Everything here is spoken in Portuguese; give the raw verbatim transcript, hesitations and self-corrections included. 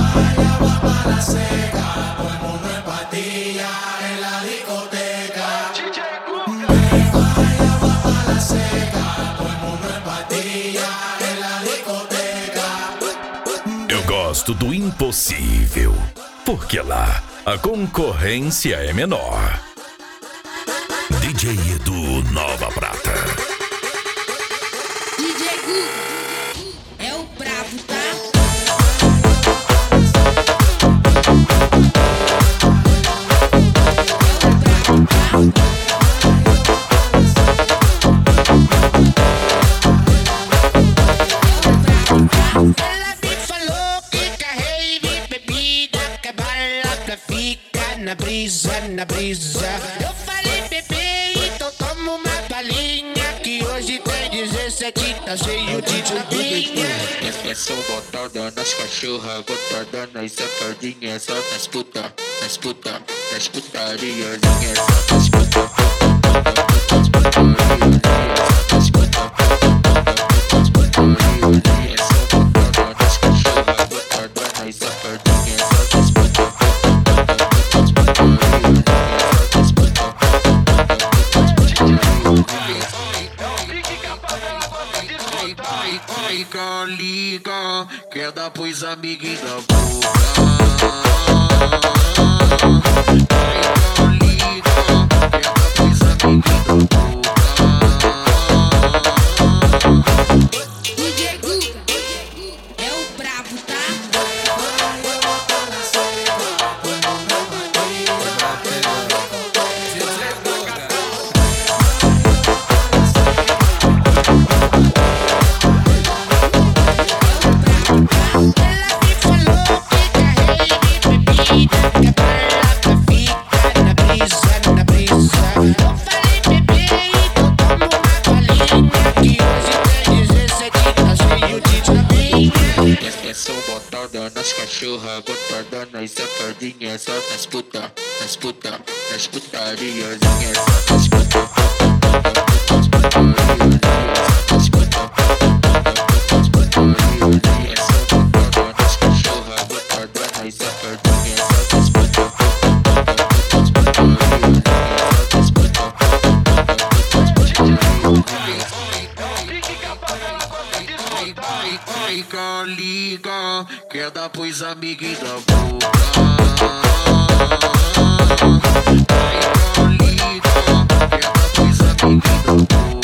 Eu gosto do impossível, porque lá a concorrência é menor. D J Edu Nova Prata. D J Gu é o brabo, tá? Ela me falou que carrei de bebida, que a bala fica na brisa, na brisa. Eu falei, bebê, então toma uma balinha, que hoje tem dezessete, tá cheio de tapinha. É só botada nas cachorras, botada nas safadinhas, só nas puta, nas puta, nas putarias, só nas puta. Liga, liga, quer dar pros amiguinhos da boca. Liga, liga, quer dar pros amiguinhos da boca. D J Gu é o brabo, tá? É só botada nas cachorras, botada nas safadinhas, só nas puta, nas puta, nas putarias, só nas puta. É só botada nas cachorras, botada nas safadinhas, só nas puta. Liga, liga, quer dar pros amiguinhos da boca. Liga, liga, quer dar pros amiguinhos da boca.